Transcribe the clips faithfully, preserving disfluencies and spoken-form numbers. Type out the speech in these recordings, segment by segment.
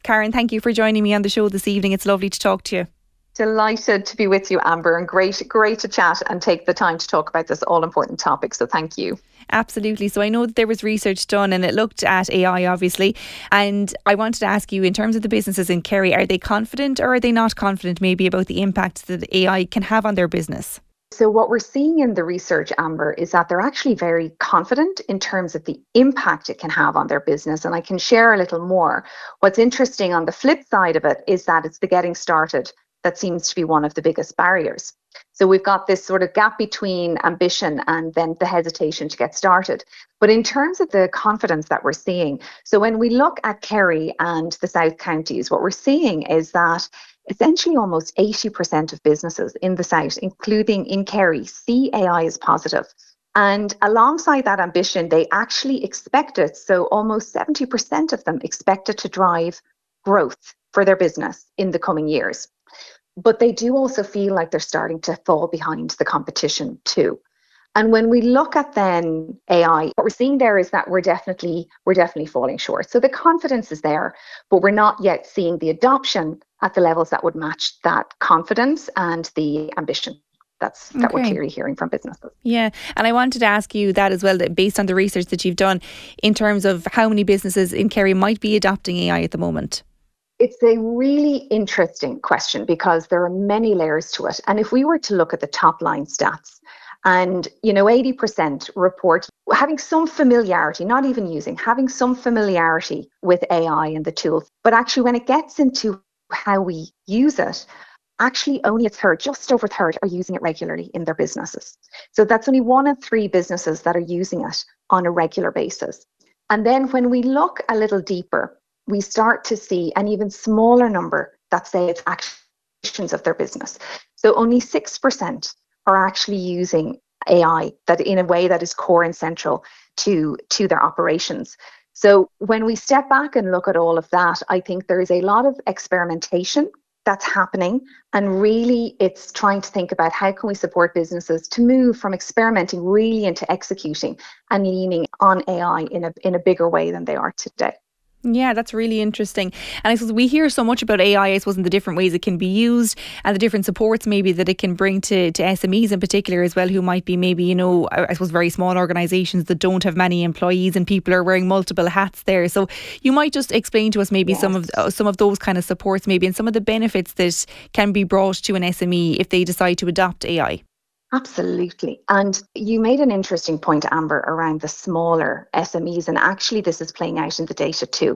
Karen, thank you for joining me on the show this evening. It's lovely to talk to you. Delighted to be with you, Amber, and great, great to chat and take the time to talk about this all important topic. So thank you. Absolutely. So I know that there was research done and it looked at A I, obviously. And I wanted to ask you, in terms of the businesses in Kerry, are they confident or are they not confident maybe about the impact that A I can have on their business? So what we're seeing in the research, Amber, is that they're actually very confident in terms of the impact it can have on their business. And I can share a little more. What's interesting on the flip side of it is that it's the getting started that seems to be one of the biggest barriers. So we've got this sort of gap between ambition and then the hesitation to get started. But in terms of the confidence that we're seeing, so when we look at Kerry and the South Counties, what we're seeing is that essentially almost eighty percent of businesses in the South, including in Kerry, see A I as positive. And alongside that ambition, they actually expect it. So almost seventy percent of them expect it to drive growth for their business in the coming years. But they do also feel like they're starting to fall behind the competition too. And when we look at then A I, what we're seeing there is that we're definitely we're definitely falling short. So the confidence is there, but we're not yet seeing the adoption at the levels that would match that confidence and the ambition. That's that Okay. we're clearly hearing from businesses. Yeah, and I wanted to ask you that as well, that based on the research that you've done, in terms of how many businesses in Kerry might be adopting A I at the moment. It's a really interesting question because there are many layers to it. And if we were to look at the top line stats, and you know, eighty percent report having some familiarity, not even using, having some familiarity with A I and the tools. But actually, when it gets into how we use it, actually only a third, just over a third, are using it regularly in their businesses. So that's only one in three businesses that are using it on a regular basis. And then when we look a little deeper, we start to see an even smaller number that say it's actions of their business. So only six percent are actually using A I that in a way that is core and central to, to their operations. So when we step back and look at all of that, I think there is a lot of experimentation that's happening. And really, it's trying to think about how can we support businesses to move from experimenting really into executing and leaning on A I in a, in a bigger way than they are today. Yeah, that's really interesting. And I suppose we hear so much about A I, I suppose, in the different ways it can be used and the different supports maybe that it can bring to, to S M Es in particular as well, who might be maybe, you know, I suppose very small organisations that don't have many employees and people are wearing multiple hats there. So you might just explain to us maybe Yes. some of uh, some of those kind of supports maybe and some of the benefits that can be brought to an S M E if they decide to adopt A I. Absolutely. And you made an interesting point, Amber, around the smaller S M Es. And actually, this is playing out in the data too.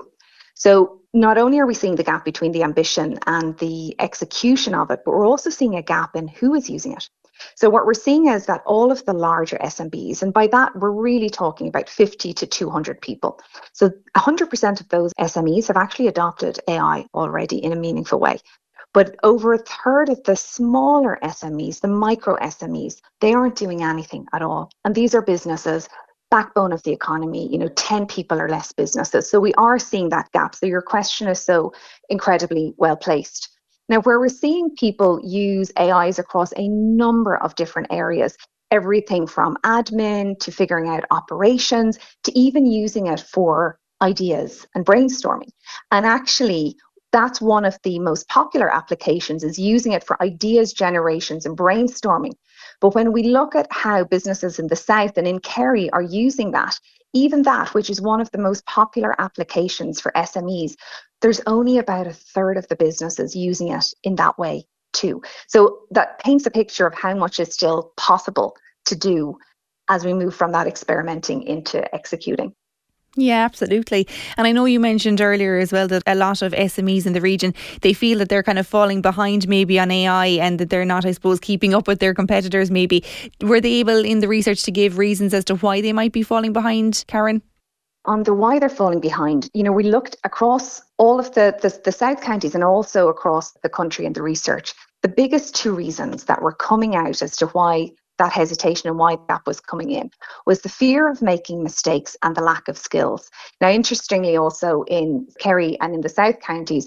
So not only are we seeing the gap between the ambition and the execution of it, but we're also seeing a gap in who is using it. So what we're seeing is that all of the larger S M Bs, and by that, we're really talking about fifty to two hundred people. So one hundred percent of those S M Es have actually adopted A I already in a meaningful way. But over a third of the smaller S M Es, the micro S M Es, they aren't doing anything at all. And these are businesses, backbone of the economy, you know, ten people or less businesses. So we are seeing that gap. So your question is so incredibly well placed. Now, where we're seeing people use A Is across a number of different areas, everything from admin to figuring out operations to even using it for ideas and brainstorming. And actually, that's one of the most popular applications, is using it for ideas generations and brainstorming. But when we look at how businesses in the South and in Kerry are using that, even that, which is one of the most popular applications for S M Es, there's only about a third of the businesses using it in that way too. So that paints a picture of how much is still possible to do as we move from that experimenting into executing. Yeah, absolutely. And I know you mentioned earlier as well that a lot of S M Es in the region, they feel that they're kind of falling behind maybe on A I and that they're not, I suppose, keeping up with their competitors maybe. Were they able in the research to give reasons as to why they might be falling behind, Karen? On the why they're falling behind, you know, we looked across all of the, the, the South counties and also across the country in the research. The biggest two reasons that were coming out as to why that hesitation and why that was coming in was the fear of making mistakes and the lack of skills. Now, interestingly, also in Kerry and in the South counties,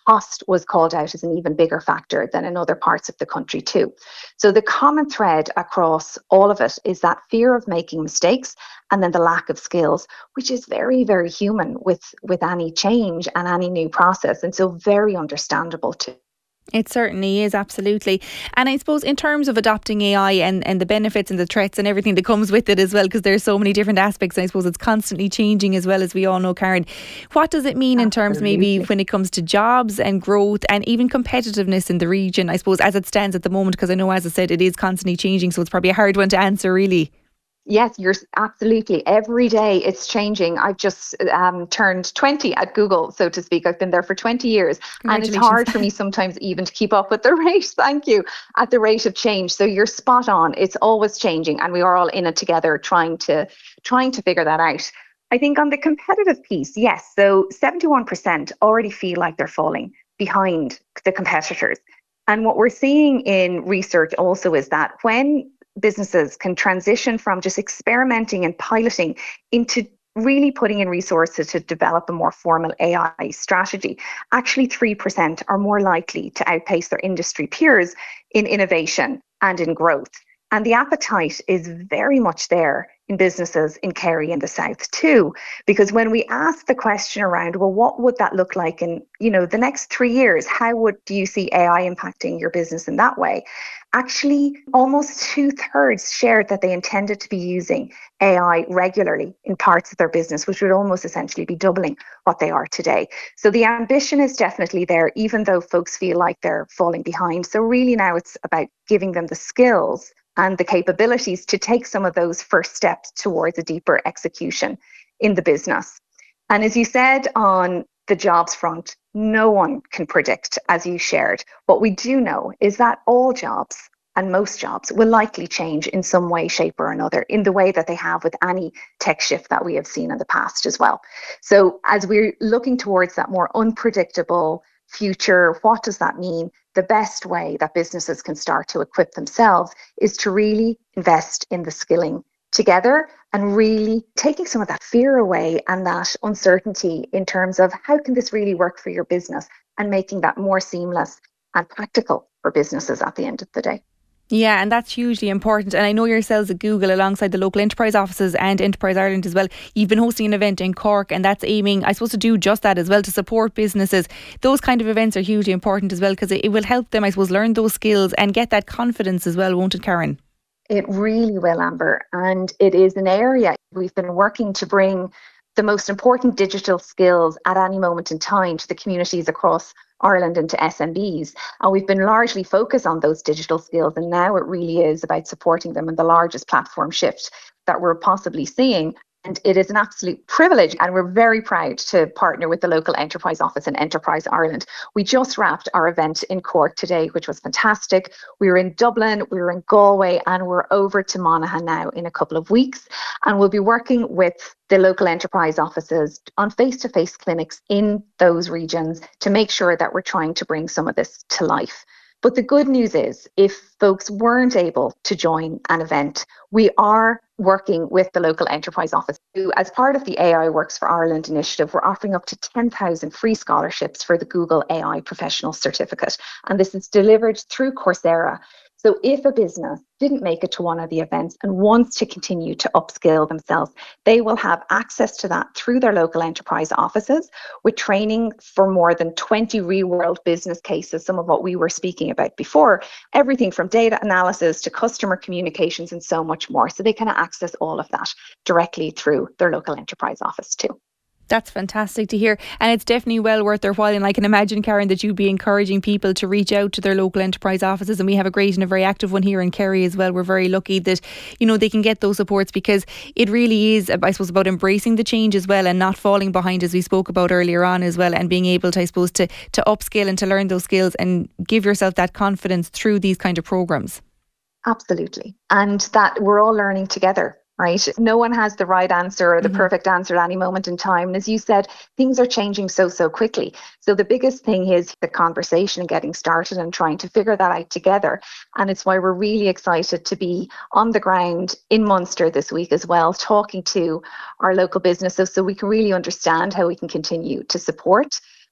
cost was called out as an even bigger factor than in other parts of the country too. So the common thread across all of it is that fear of making mistakes and then the lack of skills, which is very, very human with, with any change and any new process. And so very understandable too. It certainly is, absolutely. And I suppose in terms of adopting A I and, and the benefits and the threats and everything that comes with it as well, because there's so many different aspects, I suppose it's constantly changing as well, as we all know, Karen. What does it mean in terms maybe when it comes to jobs and growth and even competitiveness in the region, I suppose, as it stands at the moment? Because I know, as I said, it is constantly changing, so it's probably a hard one to answer, really. Yes, you're absolutely. Every day it's changing. I've just um, turned twenty at Google, so to speak. I've been there for twenty years. And it's hard for me sometimes even to keep up with the rate, thank you, at the rate of change. So you're spot on. It's always changing and we are all in it together trying to trying to figure that out. I think on the competitive piece, yes. So seventy-one percent already feel like they're falling behind the competitors. And what we're seeing in research also is that when businesses can transition from just experimenting and piloting into really putting in resources to develop a more formal A I strategy, actually three percent are more likely to outpace their industry peers in innovation and in growth. And the appetite is very much there in businesses in Kerry and the South too, because when we ask the question around, well, what would that look like in, you know, the next three years? How would do you see A I impacting your business in that way? Actually, almost two thirds shared that they intended to be using A I regularly in parts of their business, which would almost essentially be doubling what they are today. So the ambition is definitely there, even though folks feel like they're falling behind. So really now it's about giving them the skills and the capabilities to take some of those first steps towards a deeper execution in the business. And as you said on the jobs front, no one can predict, as you shared. What we do know is that all jobs and most jobs will likely change in some way, shape or another in the way that they have with any tech shift that we have seen in the past as well. So as we're looking towards that more unpredictable future, what does that mean? The best way that businesses can start to equip themselves is to really invest in the skilling together and really taking some of that fear away and that uncertainty in terms of how can this really work for your business and making that more seamless and practical for businesses at the end of the day. Yeah, and that's hugely important. And I know yourselves at Google, alongside the local enterprise offices and Enterprise Ireland as well, you've been hosting an event in Cork, and that's aiming, I suppose, to do just that as well, to support businesses. Those kind of events are hugely important as well, because it, it will help them, I suppose, learn those skills and get that confidence as well, won't it, Karen? It really will, Amber. And it is an area we've been working to bring the most important digital skills at any moment in time to the communities across Ireland and to S M Bs. And we've been largely focused on those digital skills. And now it really is about supporting them in the largest platform shift that we're possibly seeing. And it is an absolute privilege. And we're very proud to partner with the local enterprise office in Enterprise Ireland. We just wrapped our event in Cork today, which was fantastic. We were in Dublin, we were in Galway, and we're over to Monaghan now in a couple of weeks. And we'll be working with the local enterprise offices on face-to-face clinics in those regions to make sure that we're trying to bring some of this to life. But the good news is, if folks weren't able to join an event, we are working with the local enterprise office, who, as part of the A I Works for Ireland initiative, we're offering up to ten thousand free scholarships for the Google A I Professional Certificate. And this is delivered through Coursera. So if a business didn't make it to one of the events and wants to continue to upskill themselves, they will have access to that through their local enterprise offices, with training for more than twenty real-world business cases, some of what we were speaking about before, everything from data analysis to customer communications and so much more. So they can access all of that directly through their local enterprise office too. That's fantastic to hear, and it's definitely well worth their while. And I can imagine, Karen, that you'd be encouraging people to reach out to their local enterprise offices, and we have a great and a very active one here in Kerry as well. We're very lucky that, you know, they can get those supports, because it really is, I suppose, about embracing the change as well and not falling behind, as we spoke about earlier on as well, and being able to, I suppose, to, to upskill and to learn those skills and give yourself that confidence through these kind of programmes. Absolutely. And that we're all learning together. Right? No one has the right answer or the mm-hmm. perfect answer at any moment in time. And as you said, things are changing so, so quickly. So the biggest thing is the conversation and getting started and trying to figure that out together. And it's why we're really excited to be on the ground in Munster this week as well, talking to our local businesses so we can really understand how we can continue to support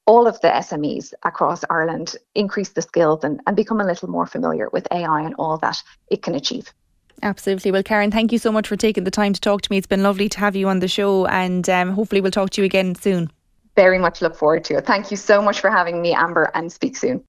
all of the S M Es across Ireland increase the skills and, and become a little more familiar with A I and all that it can achieve. Absolutely. Well, Karen, thank you so much for taking the time to talk to me. It's been lovely to have you on the show, and um, hopefully we'll talk to you again soon. Very much look forward to it. Thank you so much for having me, Amber, and speak soon.